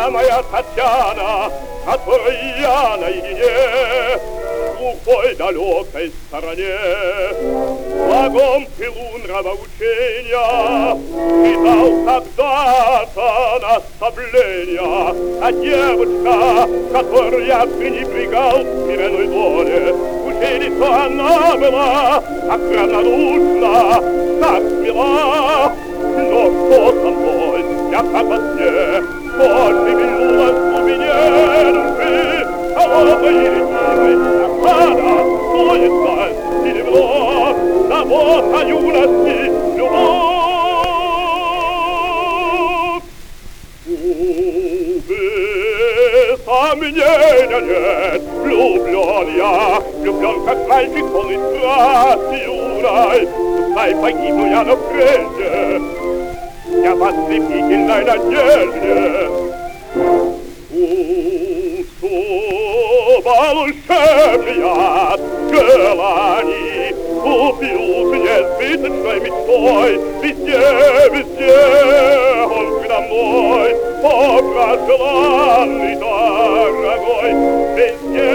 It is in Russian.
Та моя Татьяна, которой я наедине в глухой далекой стороне благом пилу нравоучения читал когда-то наставления, а девочка, которую я пренебрегал в мирной доле, учили, что она была так равнодушна, так смела. Но что со мной, я как во сне, что шевельнулась в глубине души, холодной и ретивой, осада, совестность или вновь забота юности, любовь. Увы, сомнения нет, влюблен как мальчик полный страсти юной, пускай погибну я, но прежде я в ослепительной надежде. Волшебный яд желаний купил с несбыточной мечтой. Везде, везде он предо мной, образ желанный, дорогой. Везде